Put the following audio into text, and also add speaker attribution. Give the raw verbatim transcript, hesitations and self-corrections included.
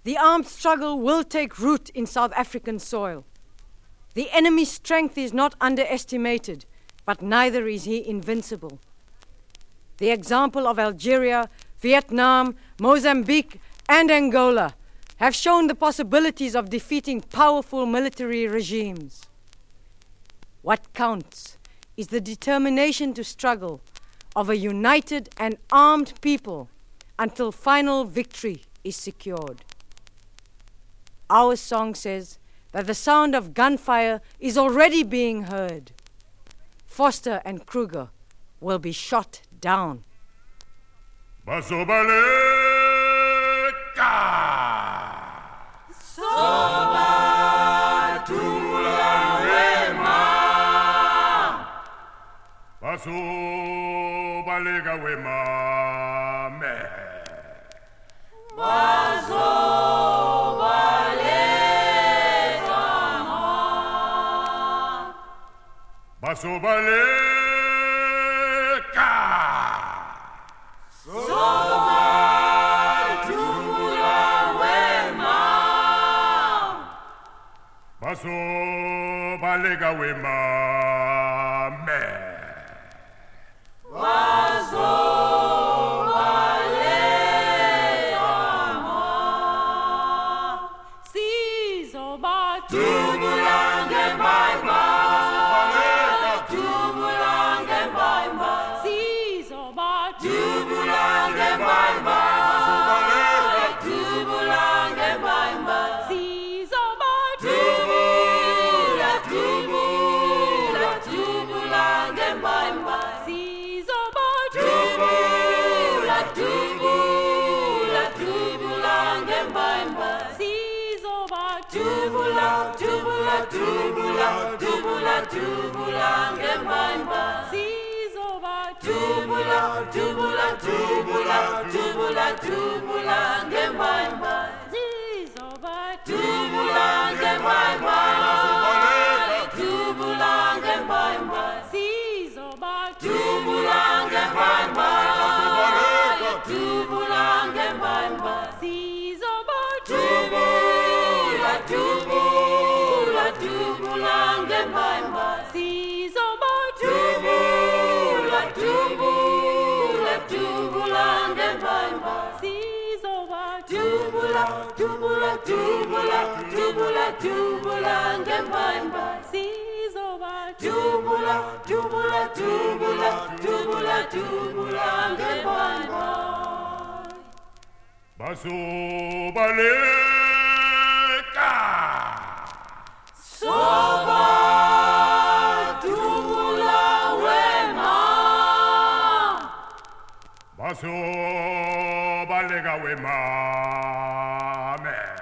Speaker 1: the armed struggle will take root in South African soil. The enemy's strength is not underestimated, but neither is he invincible. The example of Algeria, Vietnam, Mozambique, and Angola have shown the possibilities of defeating powerful military regimes. What counts is the determination to struggle of a united and armed people until final victory is secured. Our song says that the sound of gunfire is already being heard. Foster and Kruger will be shot down.
Speaker 2: Basobaleka!
Speaker 3: Soba tula wema.
Speaker 2: Basobaleka wema me.
Speaker 3: Basobaleka ma.
Speaker 2: Basobaleka!
Speaker 3: Soba tula wema.
Speaker 2: Basobaleka wema me.
Speaker 3: Basobaleka ma. Sizoba tubulange baiba. Tubulange baiba. Sizoba tubulange baiba. Tubulange baiba. Sizoba tubula tubula tubulange baiba. Sizoba tubula tubula tubulange baiba. Sizoba tubula tubula tubula tubula tubulange baiba. Sizoba tubula tubula tubula tubula tubulange baiba. Sizoba tubulange baiba. Tubulange baiba. Sizoba tubulange baiba. Tubulange baiba. Sizoba tubula tubula tubulange baiba. Sizoba tubula tubula tubulange baiba. Sizoba tubula tubula tubula tubula tubulange baiba. Sizoba tubula tubula tubula tubula tubulange baiba.
Speaker 2: Basobaleka!
Speaker 3: Soba tubula wema.
Speaker 2: Basobaleka wema me.